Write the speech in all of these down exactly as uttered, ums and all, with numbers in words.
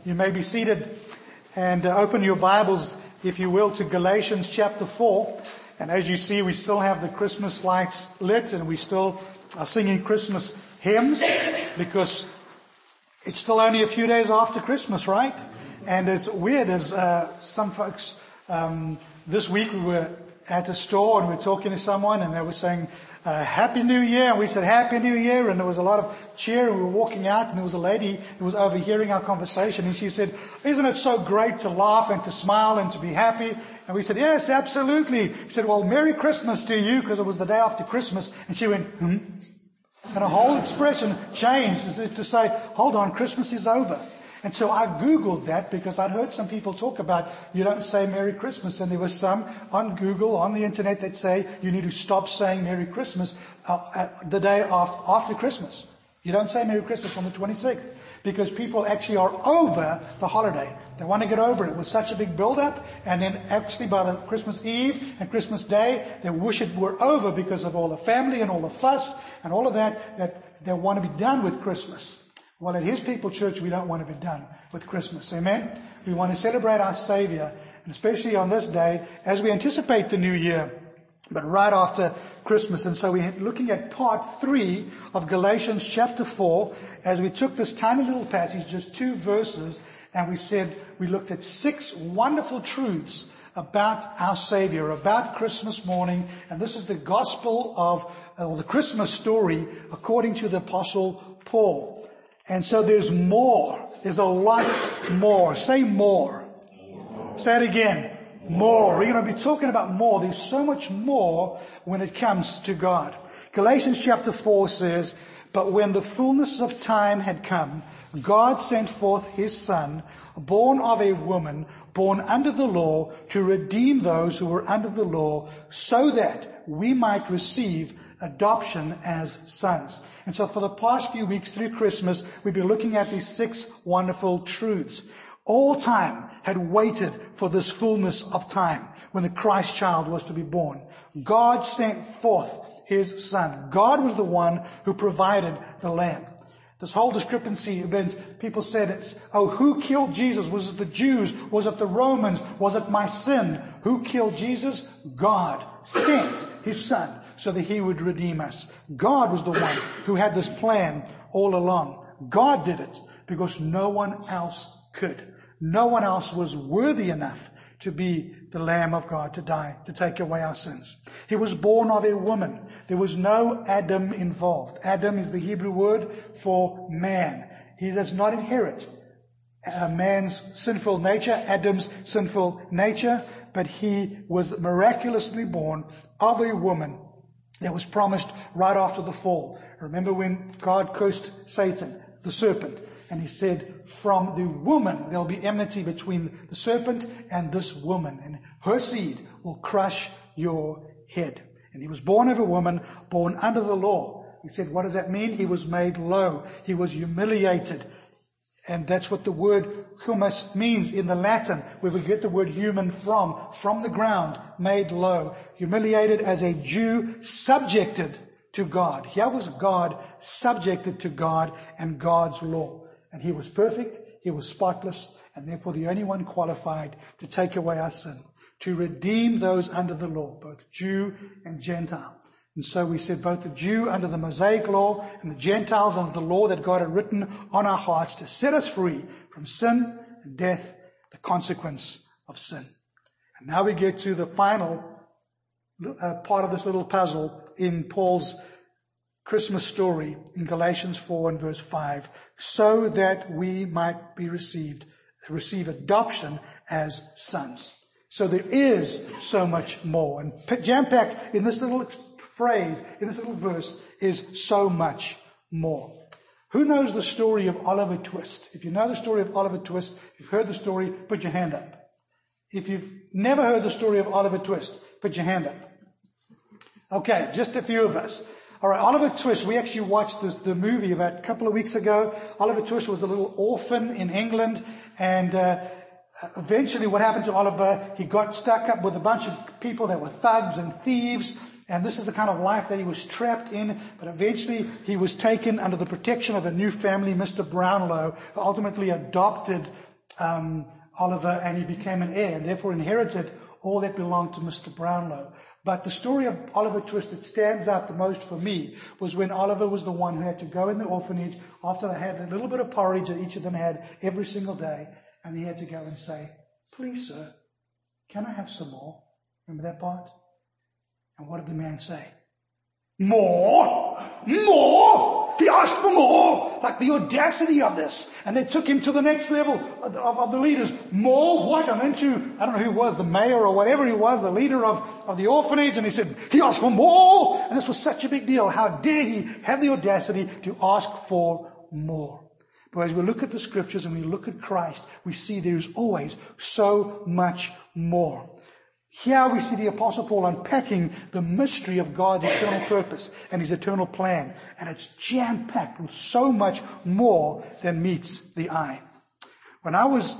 You may be seated and uh, open your Bibles, if you will, to Galatians chapter four. And as you see, we still have the Christmas lights lit and we still are singing Christmas hymns because it's still only a few days after Christmas, right? And it's weird as uh, some folks, um, this week we were at a store and we were talking to someone and they were saying, uh, Happy New Year. And we said, Happy New Year. And there was a lot of cheer and we were walking out and there was a lady who was overhearing our conversation and she said, isn't it so great to laugh and to smile and to be happy? And we said, yes, absolutely. He said, well, Merry Christmas to you, because it was the day after Christmas. And she went, hmm? And her whole expression changed as if to say, hold on, Christmas is over. And so I Googled that because I'd heard some people talk about you don't say Merry Christmas. And there were some on Google, on the internet, that say you need to stop saying Merry Christmas uh, the day after, after Christmas. You don't say Merry Christmas on the twenty-sixth because people actually are over the holiday. They want to get over it. It was such a big build-up. And then actually by the Christmas Eve and Christmas Day, they wish it were over because of all the family and all the fuss and all of that, that they want to be done with Christmas. Well, at His People Church, we don't want to be done with Christmas. Amen? We want to celebrate our Savior, and especially on this day, as we anticipate the new year, but right after Christmas. And so we're looking at part three of Galatians chapter four, as we took this tiny little passage, just two verses, and we said we looked at six wonderful truths about our Savior, about Christmas morning. And this is the gospel of, or the Christmas story, according to the Apostle Paul. And so there's more. There's a lot more. Say more. more. Say it again. More. We're going to be talking about more. There's so much more when it comes to God. Galatians chapter four says, but when the fullness of time had come, God sent forth His Son, born of a woman, born under the law, to redeem those who were under the law, so that we might receive adoption as sons. And so for the past few weeks through Christmas, we've been looking at these six wonderful truths. All time had waited for this fullness of time when the Christ child was to be born. God sent forth His Son. God was the one who provided the lamb. This whole discrepancy, people said it's, oh, who killed Jesus? Was it the Jews? Was it the Romans? Was it my sin? Who killed Jesus? God sent His Son so that He would redeem us. God was the one who had this plan all along. God did it because no one else could. No one else was worthy enough to be the Lamb of God to die, to take away our sins. He was born of a woman. There was no Adam involved. Adam is the Hebrew word for man. He does not inherit a man's sinful nature, Adam's sinful nature, but he was miraculously born of a woman that was promised right after the fall. Remember when God cursed Satan, the serpent, and He said, from the woman there'll be enmity between the serpent and this woman, and her seed will crush your head. And He was born of a woman, born under the law. He said, what does that mean? He was made low. He was humiliated. And that's what the word humus means in the Latin, where we get the word human from, from the ground, made low, humiliated as a Jew, subjected to God. Here was God subjected to God and God's law. And He was perfect, He was spotless, and therefore the only one qualified to take away our sin, to redeem those under the law, both Jew and Gentile. And so we said both the Jew under the Mosaic law and the Gentiles under the law that God had written on our hearts to set us free from sin and death, the consequence of sin. And now we get to the final uh, part of this little puzzle in Paul's Christmas story in Galatians four and verse five, so that we might be received, receive adoption as sons. So there is so much more. And jam-packed in this little phrase, in this little verse, is so much more. Who knows the story of Oliver Twist? If you know the story of Oliver Twist, if you've heard the story, put your hand up. If you've never heard the story of Oliver Twist, put your hand up. Okay, just a few of us. All right, Oliver Twist, we actually watched this, the movie about a couple of weeks ago. Oliver Twist was a little orphan in England, and uh, eventually what happened to Oliver, he got stuck up with a bunch of people that were thugs and thieves, and this is the kind of life that he was trapped in. But eventually he was taken under the protection of a new family, Mister Brownlow, who ultimately adopted um, Oliver, and he became an heir and therefore inherited all that belonged to Mister Brownlow. But the story of Oliver Twist that stands out the most for me was when Oliver was the one who had to go in the orphanage after they had a little bit of porridge that each of them had every single day, and he had to go and say, "Please, sir, can I have some more?" Remember that part? And what did the man say? "More? More?" He asked for more. Like the audacity of this. And they took him to the next level of, of, of the leaders. More what? And then to, I don't know who it was, the mayor or whatever he was, the leader of, of the orphanage. And he said, he asked for more. And this was such a big deal. How dare he have the audacity to ask for more? But as we look at the scriptures and we look at Christ, we see there is always so much more. Here we see the Apostle Paul unpacking the mystery of God's eternal purpose and His eternal plan. And it's jam-packed with so much more than meets the eye. When I was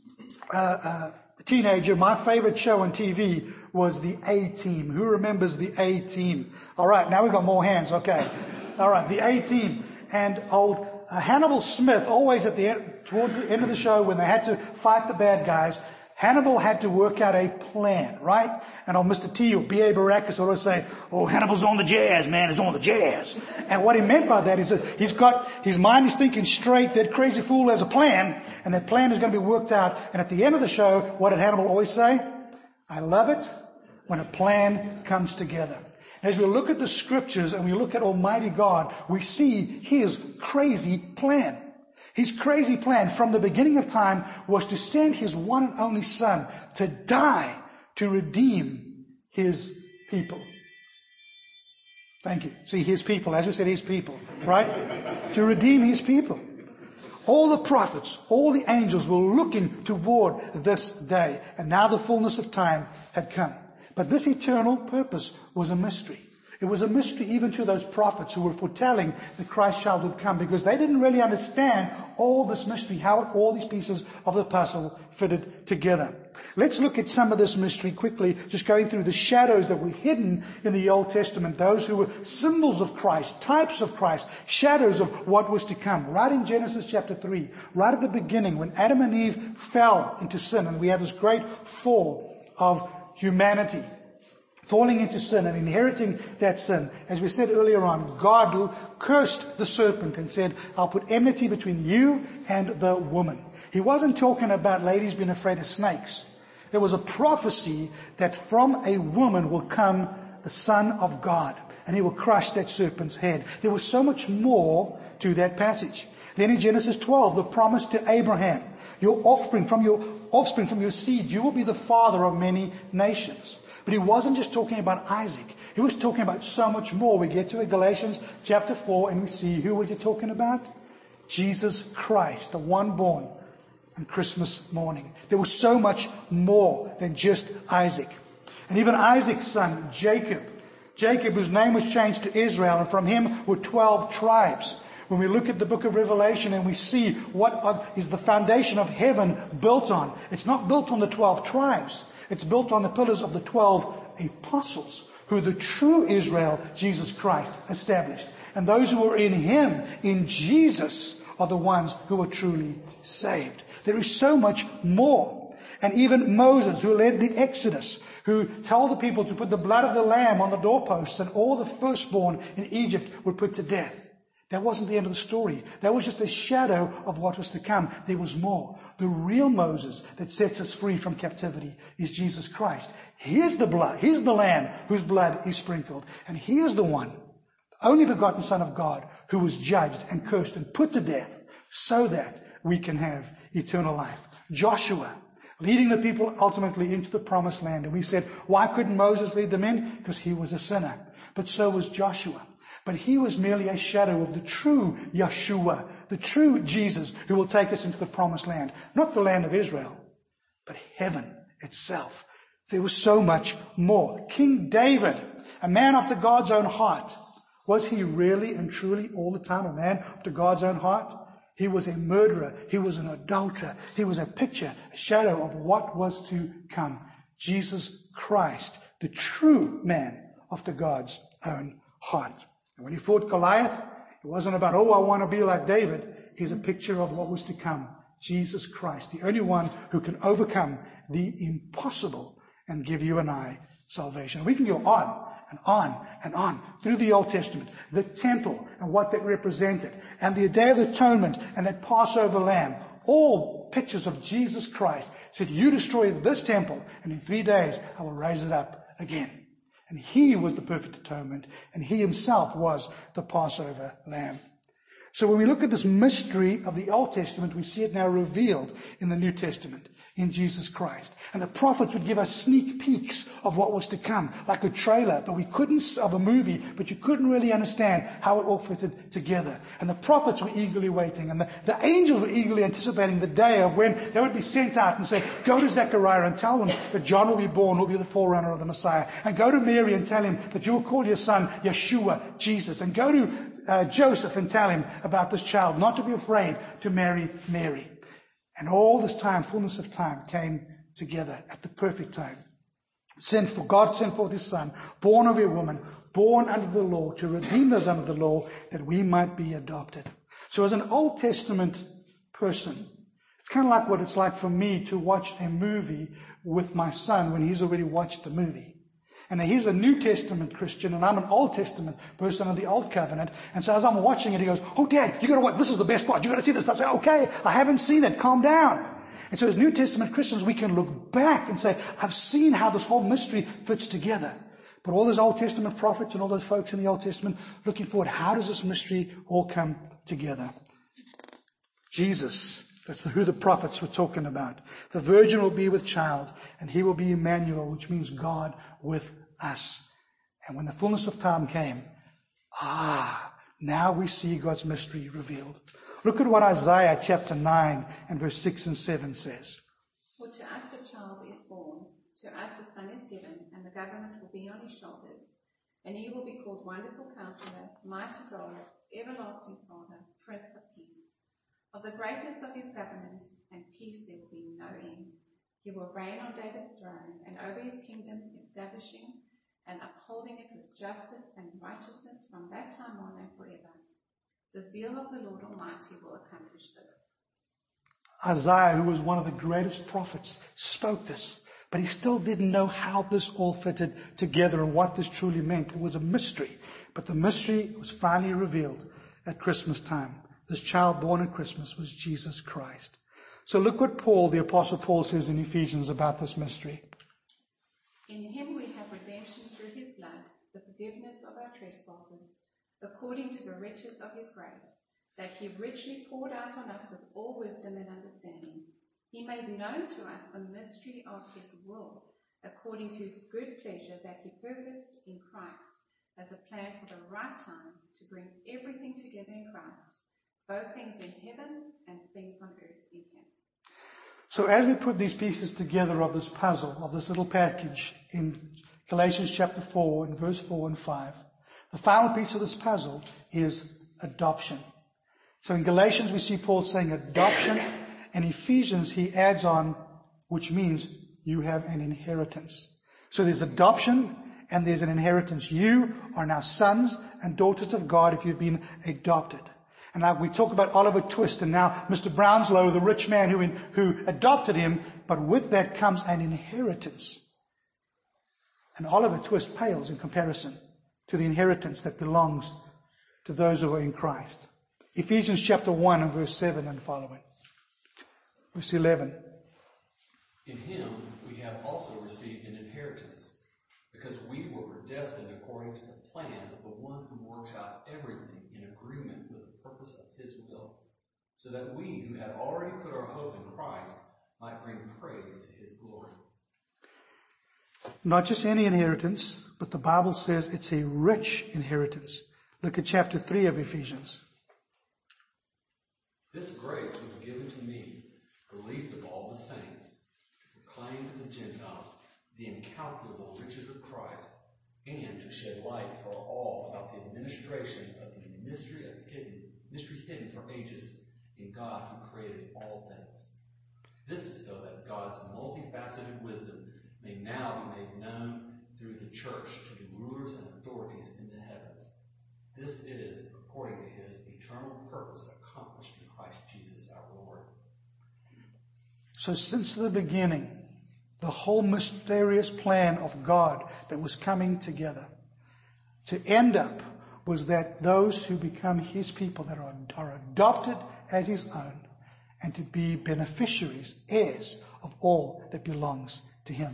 uh, a teenager, my favorite show on T V was the A-Team. Who remembers the A-Team? All right, now we've got more hands. Okay. All right, the A-Team. And old uh, Hannibal Smith, always at the end, toward the end of the show when they had to fight the bad guys, Hannibal had to work out a plan, right? And old Mister T or B A Baracus would always say, "Oh, Hannibal's on the jazz, man, he's on the jazz." And what he meant by that is that he's got, his mind is thinking straight, that crazy fool has a plan, and that plan is going to be worked out. And at the end of the show, what did Hannibal always say? "I love it when a plan comes together." As we look at the scriptures and we look at Almighty God, we see His crazy plan. His crazy plan from the beginning of time was to send His one and only Son to die to redeem His people. Thank you. See, His people, as we said, His people, right? To redeem His people. All the prophets, all the angels were looking toward this day. And now the fullness of time had come. But this eternal purpose was a mystery. It was a mystery even to those prophets who were foretelling the Christ child would come, because they didn't really understand all this mystery, how all these pieces of the puzzle fitted together. Let's look at some of this mystery quickly, just going through the shadows that were hidden in the Old Testament, those who were symbols of Christ, types of Christ, shadows of what was to come. Right in Genesis chapter three, right at the beginning, when Adam and Eve fell into sin, and we have this great fall of humanity, falling into sin and inheriting that sin. As we said earlier on, God cursed the serpent and said, "I'll put enmity between you and the woman." He wasn't talking about ladies being afraid of snakes. There was a prophecy that from a woman will come the Son of God, and He will crush that serpent's head. There was so much more to that passage. Then in Genesis twelve, the promise to Abraham, your offspring from your offspring from your seed, you will be the father of many nations. But He wasn't just talking about Isaac. He was talking about so much more. We get to Galatians chapter four and we see, who was He talking about? Jesus Christ, the one born on Christmas morning. There was so much more than just Isaac. And even Isaac's son, Jacob. Jacob, whose name was changed to Israel, and from him were twelve tribes. When we look at the book of Revelation and we see what is the foundation of heaven built on, it's not built on the twelve tribes. It's built on the pillars of the twelve apostles, who the true Israel, Jesus Christ, established. And those who are in Him, in Jesus, are the ones who are truly saved. There is so much more. And even Moses, who led the Exodus, who told the people to put the blood of the lamb on the doorposts, and all the firstborn in Egypt were put to death. That wasn't the end of the story. That was just a shadow of what was to come. There was more. The real Moses that sets us free from captivity is Jesus Christ. Here's the blood. Here's the Lamb whose blood is sprinkled. And here's the one, the only begotten Son of God, who was judged and cursed and put to death so that we can have eternal life. Joshua, leading the people ultimately into the promised land. And we said, why couldn't Moses lead them in? Because he was a sinner. But so was Joshua. But he was merely a shadow of the true Yeshua, the true Jesus, who will take us into the promised land. Not the land of Israel, but heaven itself. There was so much more. King David, a man after God's own heart. Was he really and truly all the time a man after God's own heart? He was a murderer. He was an adulterer. He was a picture, a shadow of what was to come. Jesus Christ, the true man after God's own heart. And when he fought Goliath, it wasn't about, oh, I want to be like David. He's a picture of what was to come. Jesus Christ, the only one who can overcome the impossible and give you and I salvation. We can go on and on and on through the Old Testament, the temple and what that represented, and the Day of Atonement and that Passover lamb, all pictures of Jesus Christ. Said, you destroy this temple, and in three days I will raise it up again. And he was the perfect atonement, and he himself was the Passover lamb. So when we look at this mystery of the Old Testament, we see it now revealed in the New Testament, in Jesus Christ. And the prophets would give us sneak peeks of what was to come, like a trailer, but we couldn't, of a movie, but you couldn't really understand how it all fitted together. And the prophets were eagerly waiting, and the, the angels were eagerly anticipating the day of when they would be sent out and say, go to Zechariah and tell them that John will be born, will be the forerunner of the Messiah. And go to Mary and tell him that you will call your son Yeshua, Jesus. And go to uh, Joseph and tell him about this child, not to be afraid to marry Mary. And all this time, fullness of time, came together at the perfect time. Sent for God sent forth his son, born of a woman, born under the law, to redeem those under the law, that we might be adopted. So as an Old Testament person, it's kind of like what it's like for me to watch a movie with my son when he's already watched the movie. And now he's a New Testament Christian, and I'm an Old Testament person of the Old Covenant. And so as I'm watching it, he goes, oh, Dad, you got to watch. This is the best part. You got to see this. I say, okay, I haven't seen it. Calm down. And so as New Testament Christians, we can look back and say, I've seen how this whole mystery fits together. But all those Old Testament prophets and all those folks in the Old Testament looking forward, how does this mystery all come together? Jesus, that's who the prophets were talking about. The virgin will be with child, and he will be Emmanuel, which means God with us. And when the fullness of time came, ah, now we see God's mystery revealed. Look at what Isaiah chapter nine and verse six and seven says. For to us a child is born, to us a son is given, and the government will be on his shoulders. And he will be called Wonderful Counselor, Mighty God, Everlasting Father, Prince of Peace. Of the greatness of his government and peace there will be no end. He will reign on David's throne and over his kingdom, establishing and upholding it with justice and righteousness from that time on and forever. The zeal of the Lord Almighty will accomplish this. Isaiah, who was one of the greatest prophets, spoke this, but he still didn't know how this all fitted together and what this truly meant. It was a mystery, but the mystery was finally revealed at Christmas time. This child born at Christmas was Jesus Christ. So look what Paul, the Apostle Paul, says in Ephesians about this mystery. In him we have redemption through his blood, the forgiveness of our trespasses, according to the riches of his grace, that he richly poured out on us with all wisdom and understanding. He made known to us the mystery of his will, according to his good pleasure that he purposed in Christ as a plan for the right time to bring everything together in Christ, both things in heaven and things on earth in him. So as we put these pieces together of this puzzle, of this little package in Galatians chapter four and verse four and five, the final piece of this puzzle is adoption. So in Galatians we see Paul saying adoption, and Ephesians he adds on, which means you have an inheritance. So there's adoption and there's an inheritance. You are now sons and daughters of God if you've been adopted. And now we talk about Oliver Twist and now Mister Brownslow, the rich man who, in, who adopted him, but with that comes an inheritance. And Oliver Twist pales in comparison to the inheritance that belongs to those who are in Christ. Ephesians chapter one and verse seven and following. Verse eleven. In him we have also received an inheritance, because we were predestined according to the plan of the one who works out everything in agreement with the purpose of his will, so that we who had already put our hope in Christ might bring praise to his glory. Not just any inheritance, but the Bible says it's a rich inheritance. Look at chapter three of Ephesians. This grace was given to me, the least of all the saints, to proclaim to the Gentiles the incalculable riches of Christ, and to shed light for all about the administration of the mystery of hidden, mystery hidden for ages in God who created all things. This is so that God's multifaceted wisdom may now be made known through the church to the rulers and authorities in the heavens. This is according to his eternal purpose accomplished in Christ Jesus our Lord. So since the beginning, the whole mysterious plan of God that was coming together to end up was that those who become his people, that are, are adopted as his own, and to be beneficiaries, heirs of all that belongs to him.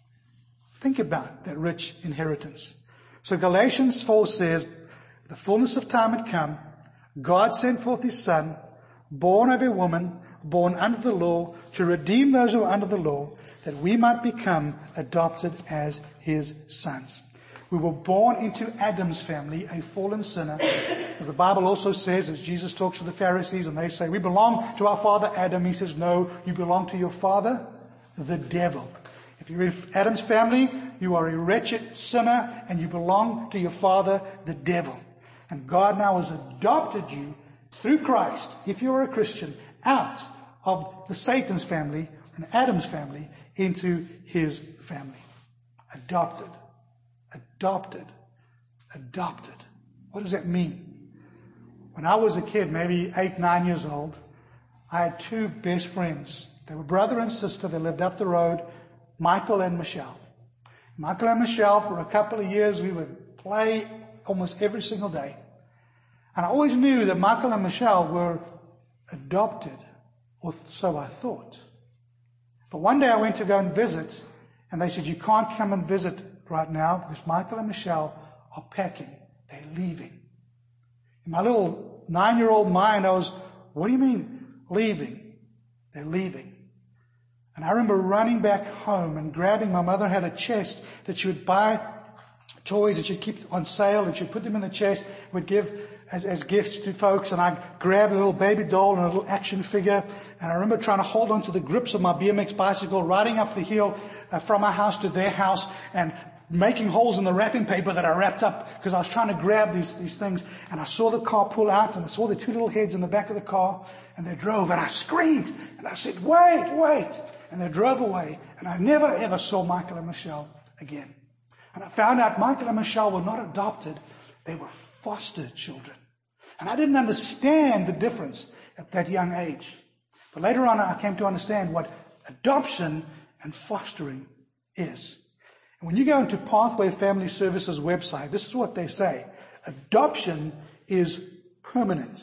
Think about that rich inheritance. So Galatians four says, the fullness of time had come. God sent forth his Son, born of a woman, born under the law, to redeem those who are under the law, that we might become adopted as his sons. We were born into Adam's family, a fallen sinner. As the Bible also says, as Jesus talks to the Pharisees and they say, we belong to our father Adam. He says, no, you belong to your father, the devil. If you're in Adam's family, you are a wretched sinner and you belong to your father, the devil. And God now has adopted you through Christ, if you're a Christian, out of the Satan's family and Adam's family into his family. Adopted. Adopted. Adopted. What does that mean? When I was a kid, maybe eight, nine years old, I had two best friends. They were brother and sister. They lived up the road, Michael and Michelle. Michael and Michelle, for a couple of years, we would play almost every single day. And I always knew that Michael and Michelle were adopted, or so I thought. But one day I went to go and visit, and they said, you can't come and visit right now because Michael and Michelle are packing. They're leaving. In my little nine-year-old mind, I was, what do you mean leaving? They're leaving. And I remember running back home and grabbing, my mother had a chest that she would buy toys that she'd keep on sale, and she'd put them in the chest, would give as, as gifts to folks, and I'd grab a little baby doll and a little action figure, and I remember trying to hold on to the grips of my B M X bicycle, riding up the hill uh, from our house to their house, and making holes in the wrapping paper that I wrapped up because I was trying to grab these, these things. And I saw the car pull out, and I saw the two little heads in the back of the car, and they drove, and I screamed, and I said, wait, wait. And they drove away, and I never ever saw Michael and Michelle again. And I found out Michael and Michelle were not adopted, they were foster children. And I didn't understand the difference at that young age. But later on I came to understand what adoption and fostering is. And when you go into Pathway Family Services website, this is what they say. Adoption is permanent.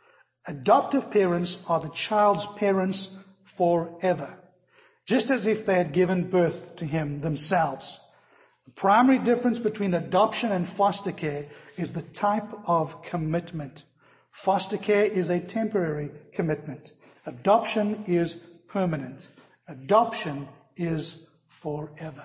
Adoptive parents are the child's parents forever, just as if they had given birth to him themselves. The primary difference between adoption and foster care is the type of commitment. Foster care is a temporary commitment. Adoption is permanent. Adoption is forever.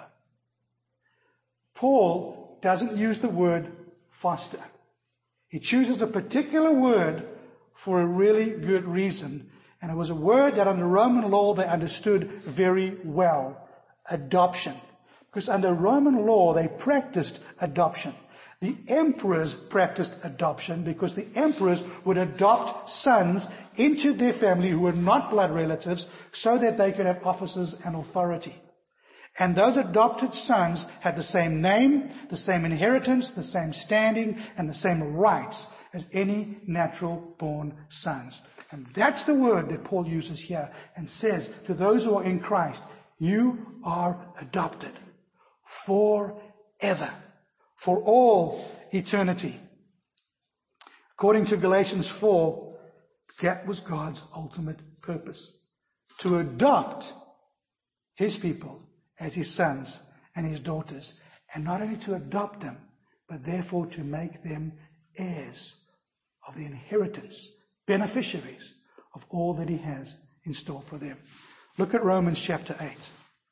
Paul doesn't use the word foster. He chooses a particular word for a really good reason. And it was a word that under Roman law they understood very well. Adoption. Because under Roman law they practiced adoption. The emperors practiced adoption because the emperors would adopt sons into their family who were not blood relatives so that they could have offices and authority. And those adopted sons had the same name, the same inheritance, the same standing, and the same rights as any natural born sons. And that's the word that Paul uses here and says to those who are in Christ, you are adopted forever, for all eternity. According to Galatians four, that was God's ultimate purpose, to adopt his people as his sons and his daughters, and not only to adopt them, but therefore to make them heirs of the inheritance, beneficiaries of all that he has in store for them. Look at Romans chapter eight.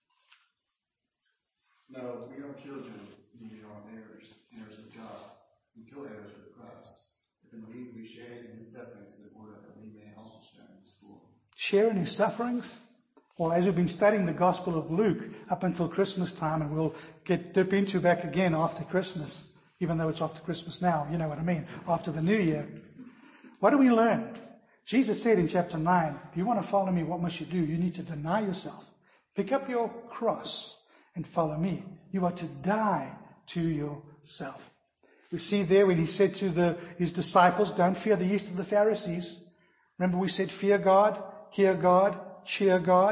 No, we are children, we are heirs, heirs of God, and co-heirs with Christ. If indeed we share in his sufferings, in order that we may also share in his glory. Share in his sufferings? Well, as we've been studying the Gospel of Luke up until Christmas time, and we'll get dip into back again after Christmas, even though it's after Christmas now, you know what I mean, after the New Year. What do we learn? Jesus said in chapter nine, if you want to follow me, what must you do? You need to deny yourself. Pick up your cross and follow me. You are to die to yourself. We see there when he said to the, his disciples, don't fear the yeast of the Pharisees. Remember we said fear God, hear God, cheer God.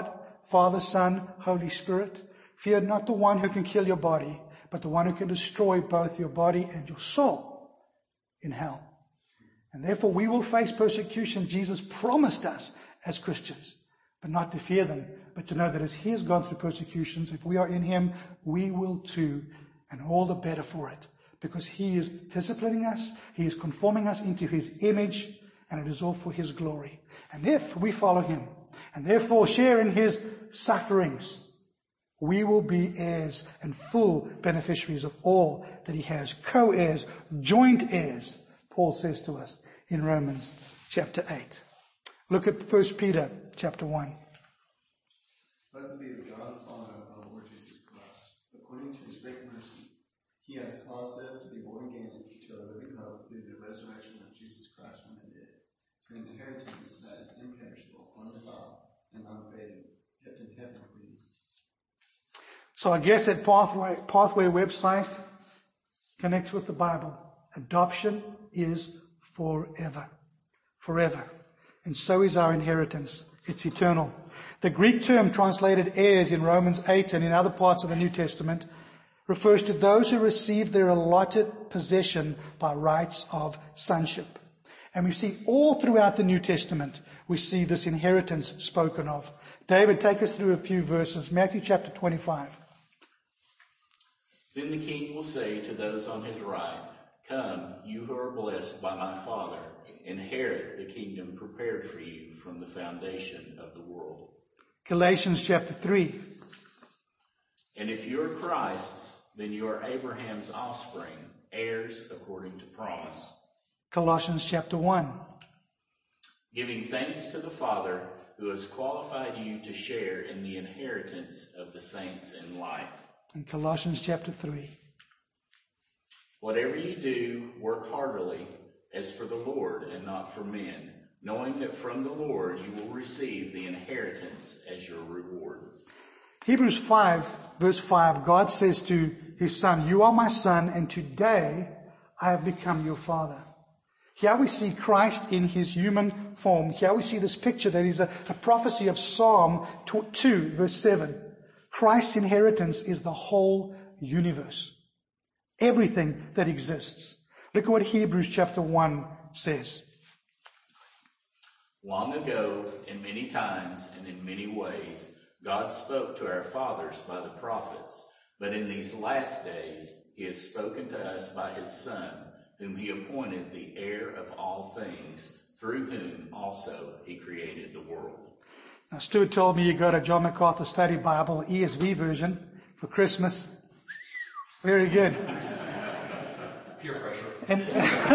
Father, Son, Holy Spirit. Fear not the one who can kill your body, but the one who can destroy both your body and your soul in hell. And therefore we will face persecution. Jesus promised us as Christians, but not to fear them, but to know that as he has gone through persecutions, if we are in him, we will too, and all the better for it, because he is disciplining us, he is conforming us into his image, and it is all for his glory. And if we follow him, and therefore share in his sufferings, we will be heirs and full beneficiaries of all that he has. Co-heirs, joint heirs, Paul says to us in Romans chapter eight. Look at First Peter chapter one. Blessed be the God and Father of our Lord Jesus Christ. According to his great mercy, he has caused us to be born again to a living hope through the resurrection of Jesus Christ from the dead, to an inheritance that is imperishable, undefiled, and unfading, kept in heaven for you. So I guess that Pathway, Pathway website connects with the Bible. Adoption is forever. Forever. And so is our inheritance. It's eternal. The Greek term translated heirs in Romans eight and in other parts of the New Testament refers to those who receive their allotted possession by rights of sonship. And we see all throughout the New Testament, we see this inheritance spoken of. David, take us through a few verses. Matthew chapter twenty-five. Then the king will say to those on his right, "Come, you who are blessed by my Father, inherit the kingdom prepared for you from the foundation of the world." Galatians chapter three. And if you are Christ's, then you are Abraham's offspring, heirs according to promise. Colossians chapter one. Giving thanks to the Father who has qualified you to share in the inheritance of the saints in light. And Colossians chapter three. Whatever you do, work heartily, as for the Lord and not for men, knowing that from the Lord you will receive the inheritance as your reward. Hebrews five, verse five, God says to his son, "You are my son, and today I have become your father." Here we see Christ in his human form. Here we see this picture that is a, a prophecy of Psalm two, verse seven. Christ's inheritance is the whole universe. Everything that exists. Look at what Hebrews chapter one says. Long ago, and many times, and in many ways, God spoke to our fathers by the prophets. But in these last days, he has spoken to us by his Son, whom he appointed the heir of all things, through whom also he created the world. Now, Stuart told me you got a John MacArthur Study Bible, E S V version, for Christmas. Very good. Peer pressure. And,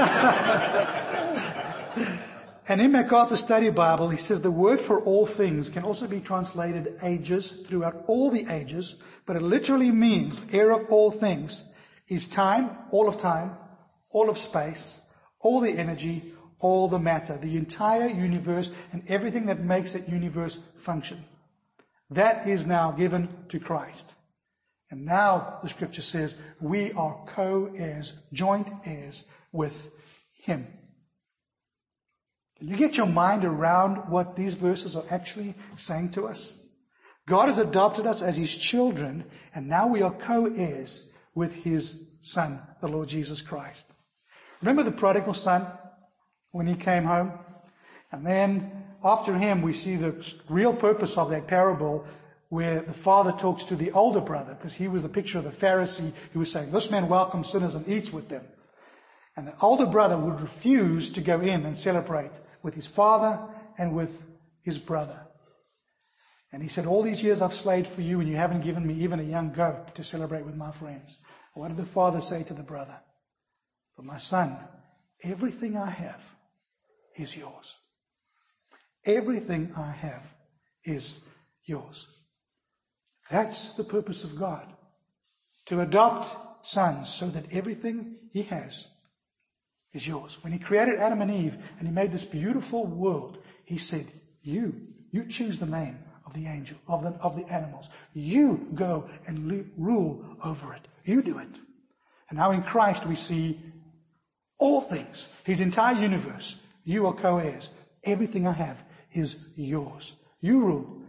and in MacArthur Study Bible, he says the word for all things can also be translated ages throughout all the ages, but it literally means heir of all things is time, all of time, all of space, all the energy, all the matter, the entire universe and everything that makes that universe function. That is now given to Christ. And now the scripture says we are co-heirs, joint heirs with him. Can you get your mind around what these verses are actually saying to us? God has adopted us as his children, and now we are co-heirs with his Son, the Lord Jesus Christ. Remember the prodigal son when he came home? And then after him, we see the real purpose of that parable where the father talks to the older brother, because he was the picture of the Pharisee who was saying, "This man welcomes sinners and eats with them." And the older brother would refuse to go in and celebrate with his father and with his brother. And he said, "All these years I've slaved for you, and you haven't given me even a young goat to celebrate with my friends." What did the father say to the brother? "But my son, everything I have is yours. Everything I have is yours." That's the purpose of God. To adopt sons so that everything he has is yours. When he created Adam and Eve and he made this beautiful world, he said, you, you choose the name of the angel, of the, of the animals. You go and le- rule over it. You do it. And now in Christ we see all things, his entire universe. You are co-heirs. Everything I have is yours. You rule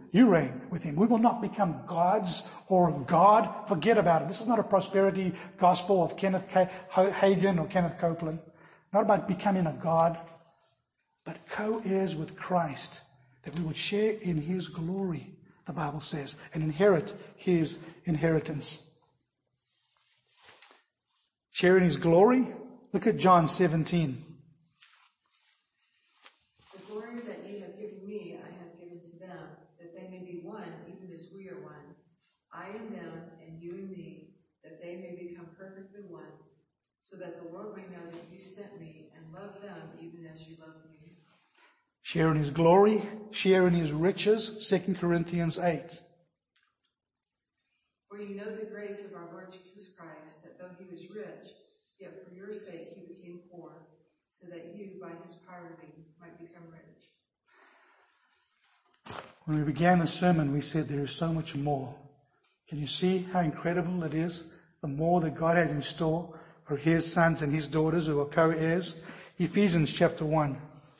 you reign with him. We will not become gods or God. Forget about it. This is not a prosperity gospel of Kenneth Hagin or Kenneth Copeland. Not about becoming a God, but co-heirs with Christ, that we would share in his glory, the Bible says, and inherit his inheritance. Share in his glory. Look at John seventeen. The glory that you have given me, I have given to them, that they may be one, even as we are one. I in them, and you in me, that they may become perfectly one, so that the world may know that you sent me and love them even as you loved me. Share in his glory, share in his riches, Second Corinthians eight. For you know the grace of our Lord Jesus Christ, that though he was rich, yet for your sake he became poor, so that you, by his poverty, might become rich. When we began the sermon, we said there is so much more. Can you see how incredible it is? The more that God has in store for his sons and his daughters who are co-heirs. Ephesians chapter one.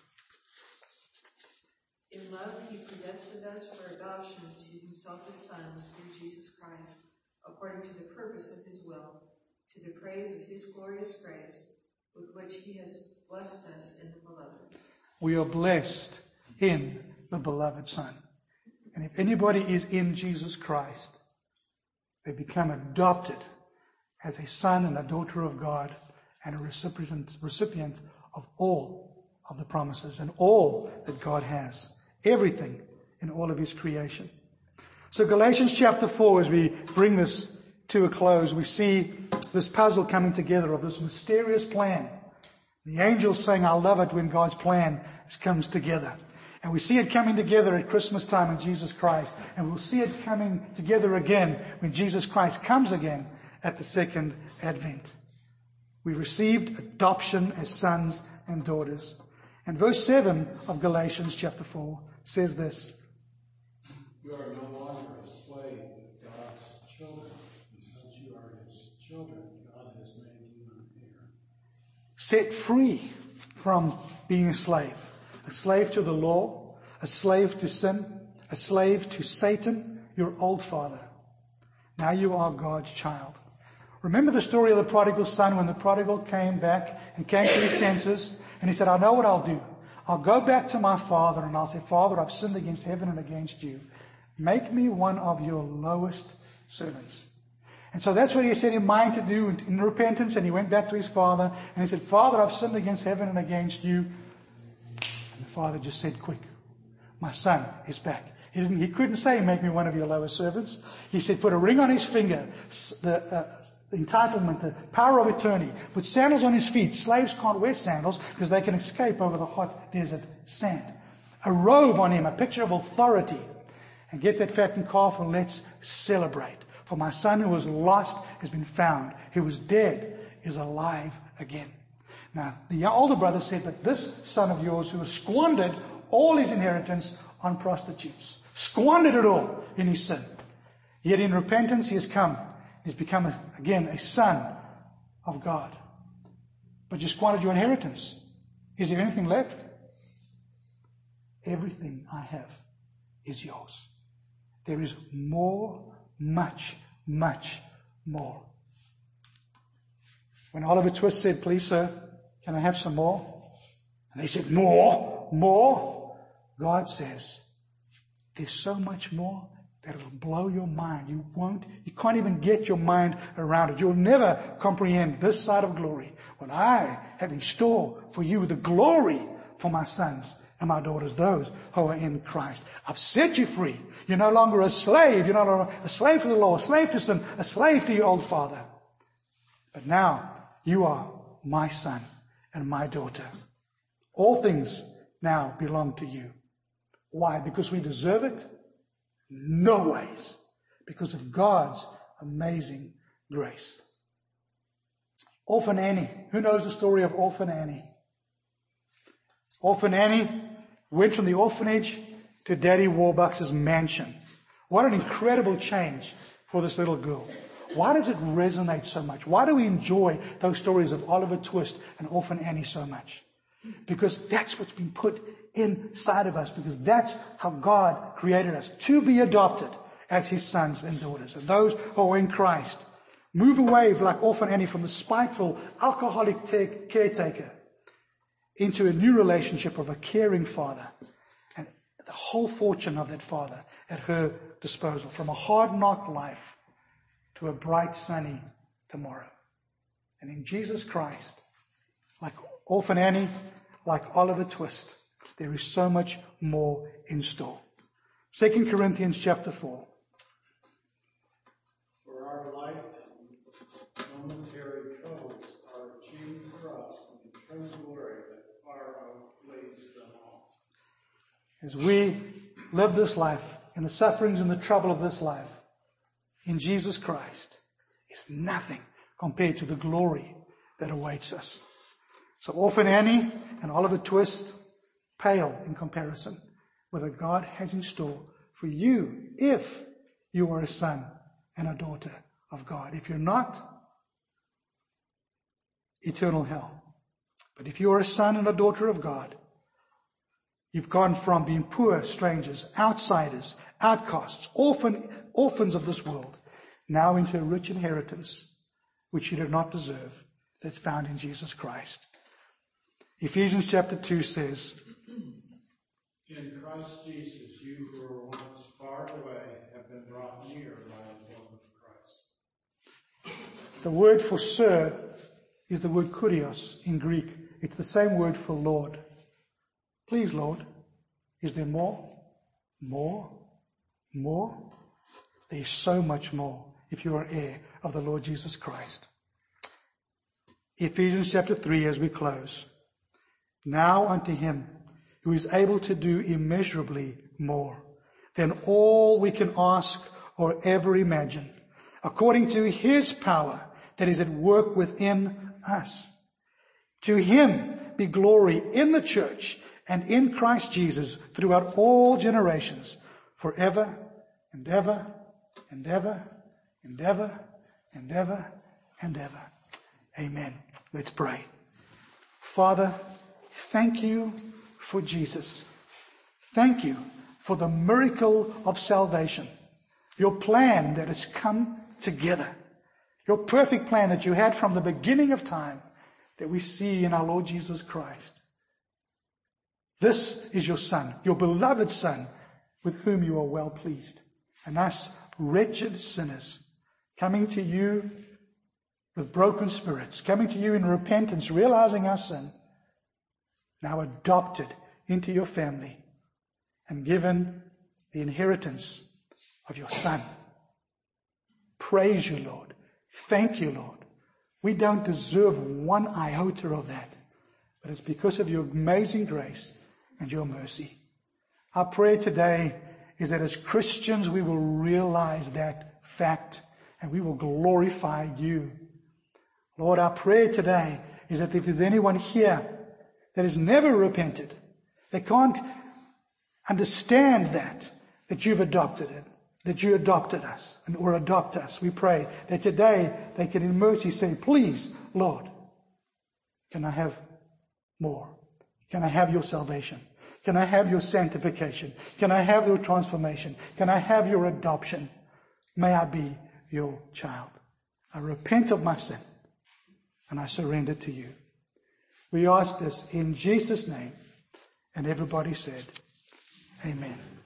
In love, he predestined us for adoption to himself as sons through Jesus Christ, according to the purpose of his will, to the praise of his glorious grace, with which he has blessed us in the beloved. We are blessed in the beloved Son. And if anybody is in Jesus Christ, they become adopted as a son and a daughter of God and a recipient, recipient of all of the promises and all that God has. Everything in all of his creation. So Galatians chapter four, as we bring this to a close, we see this puzzle coming together of this mysterious plan. The angels saying, I love it when God's plan comes together. And we see it coming together at Christmas time in Jesus Christ. And we'll see it coming together again when Jesus Christ comes again at the second advent. We received adoption as sons and daughters. And verse seven of Galatians chapter four says this. You are no longer a slave, but God's children. And since you are his children, God has made you an heir. Set free from being a slave. A slave to the law, a slave to sin, a slave to Satan, your old father. Now you are God's child. Remember the story of the prodigal son when the prodigal came back and came to his senses and he said, I know what I'll do. I'll go back to my father and I'll say, Father, I've sinned against heaven and against you. Make me one of your lowest servants. And so that's what he set in mind to do in repentance. And he went back to his father and he said, Father, I've sinned against heaven and against you. And the father just said, quick, my son is back. He didn't, he couldn't say, make me one of your lowest servants. He said, put a ring on his finger, the, uh, the entitlement, the power of attorney. Put sandals on his feet. Slaves can't wear sandals because they can escape over the hot desert sand. A robe on him, a picture of authority. And get that fattened calf and let's celebrate. For my son who was lost has been found. Who was dead is alive again. Now, the older brother said, but this son of yours who has squandered all his inheritance on prostitutes. Squandered it all in his sin. Yet in repentance he has come. He's become, a, again, a son of God. But you squandered your inheritance. Is there anything left? Everything I have is yours. There is more, much, much more. When Oliver Twist said, please, sir, can I have some more? And they said, more, more. God says, there's so much more that it'll blow your mind. You won't, you can't even get your mind around it. You'll never comprehend this side of glory. What I have in store for you, the glory for my sons and my daughters, those who are in Christ. I've set you free. You're no longer a slave. You're no longer a slave to the law, a slave to sin, a slave to your old father. But now you are my son and my daughter. All things now belong to you. Why? Because we deserve it? No ways. Because of God's amazing grace. Orphan Annie. Who knows the story of Orphan Annie? Orphan Annie went from the orphanage to Daddy Warbucks' mansion. What an incredible change for this little girl. Why does it resonate so much? Why do we enjoy those stories of Oliver Twist and Orphan Annie so much? Because that's what's been put inside of us, because that's how God created us, to be adopted as his sons and daughters. And those who are in Christ move away, like Orphan Annie, from the spiteful, alcoholic te- caretaker into a new relationship of a caring father, and the whole fortune of that father at her disposal, from a hard knock life to a bright sunny tomorrow. And in Jesus Christ, like Orphan Annie, like Oliver Twist, there is so much more in store. Second Corinthians chapter four. For our light and momentary troubles are achieved for us in eternal glory that far outweighs them all. As we live this life, in the sufferings and the trouble of this life, in Jesus Christ, is nothing compared to the glory that awaits us. So Orphan Annie and Oliver Twist pale in comparison with what God has in store for you if you are a son and a daughter of God. If you're not, eternal hell. But if you are a son and a daughter of God, you've gone from being poor, strangers, outsiders, outcasts, orphan, orphans of this world, now into a rich inheritance which you did not deserve, that's found in Jesus Christ. Ephesians chapter two says, in Christ Jesus, you who were once far away have been brought near by the blood of Christ. The word for sir is the word kurios in Greek. It's the same word for Lord. Please, Lord, is there more? More? More? There's so much more if you are heir of the Lord Jesus Christ. Ephesians chapter three, as we close. Now unto him who is able to do immeasurably more than all we can ask or ever imagine, according to his power that is at work within us. To him be glory in the church and in Christ Jesus throughout all generations, forever and ever and ever and ever and ever and ever. Amen. Let's pray. Father, thank you for Jesus. Thank you for the miracle of salvation. Your plan that has come together. Your perfect plan that you had from the beginning of time that we see in our Lord Jesus Christ. This is your Son, your beloved Son, with whom you are well pleased. And us wretched sinners coming to you with broken spirits, coming to you in repentance, realizing our sin, now adopted into your family and given the inheritance of your Son. Praise you, Lord. Thank you, Lord. We don't deserve one iota of that, but it's because of your amazing grace and your mercy. Our prayer today is that as Christians we will realize that fact and we will glorify you. Lord, our prayer today is that if there's anyone here that has never repented, they can't understand that, that you've adopted it, that you adopted us and or adopt us. We pray that today they can in mercy say, please, Lord, can I have more? Can I have your salvation? Can I have your sanctification? Can I have your transformation? Can I have your adoption? May I be your child. I repent of my sin and I surrender to you. We ask this in Jesus' name. And everybody said, amen.